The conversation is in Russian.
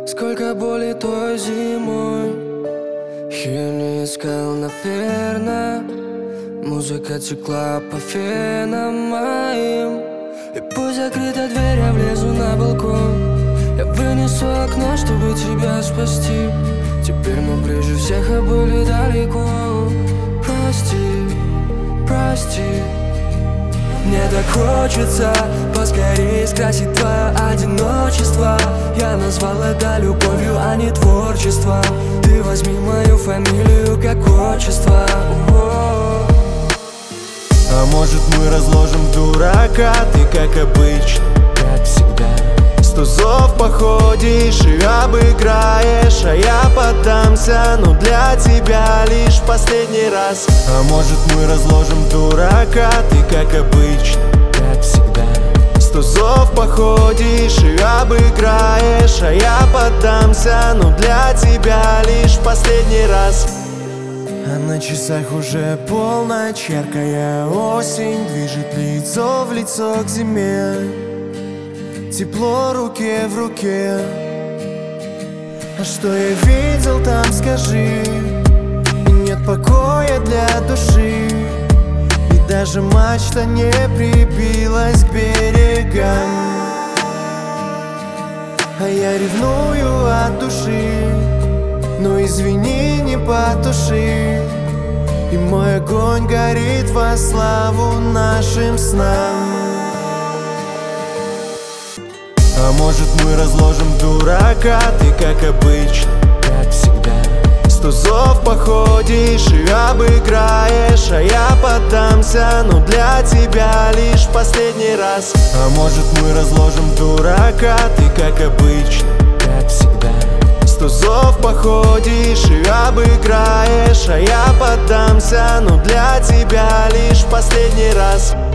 Сколько боли той зимой, я не искал, наверное. Музыка текла по венам моим. И пусть закрыта дверь, я влезу на балкон. Я вынесу окно, чтобы тебя спасти. Теперь мы ближе всех, а были далеко. Прости, прости. Мне так хочется поскорее скрасить твое одиночество. Я назвал это любовью, а не творчеством. Ты возьми мою фамилию как отчество. А может мы разложим в дурака, ты как обычно, как всегда. 100 зов походишь и обыграешь, а я поддамся, но для тебя лишь последний раз. А может мы разложим в дурака, ты как обычно, как всегда. 100 зов походишь и обыграешь, а я поддамся, но для тебя лишь последний раз. А на часах уже полночь, яркая осень движет лицо в лицо к зиме. Тепло руке в руке. А что я видел там, скажи? И нет покоя для души. И даже мачта не прибилась к берегам. А я ревную от души, но извини, не потуши. И мой огонь горит во славу нашим снам. А может мы разложим в дурака, ты как обычно, как всегда. 100 зов походишь и обыграешь, а я поддамся, но для тебя лишь последний раз. А может мы разложим в дурака, ты как обычно, как всегда. 100 зов походишь и обыграешь, а я поддамся, но для тебя лишь последний раз.